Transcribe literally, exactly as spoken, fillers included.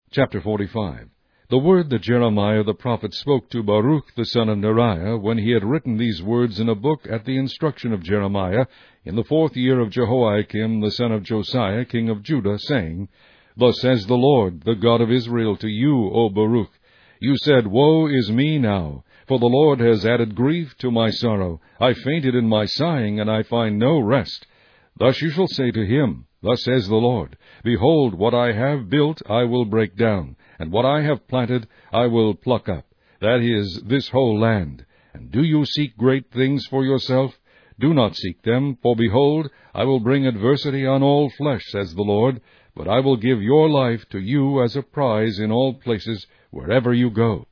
Chapter forty-five. The word that Jeremiah the prophet spoke to Baruch the son of Neriah, when he had written these words in a book at the instruction of Jeremiah, in the fourth year of Jehoiakim the son of Josiah, king of Judah, saying, Thus says the Lord, the God of Israel, to you, O Baruch, You said, Woe is me now, for the Lord has added grief to my sorrow. I fainted in my sighing, and I find no rest. Thus you shall say to him, Thus says the Lord, Behold, what I have built I will break down, and what I have planted I will pluck up, that is, this whole land. And do you seek great things for yourself? Do not seek them, for behold, I will bring adversity on all flesh, says the Lord, but I will give your life to you as a prize in all places, wherever you go.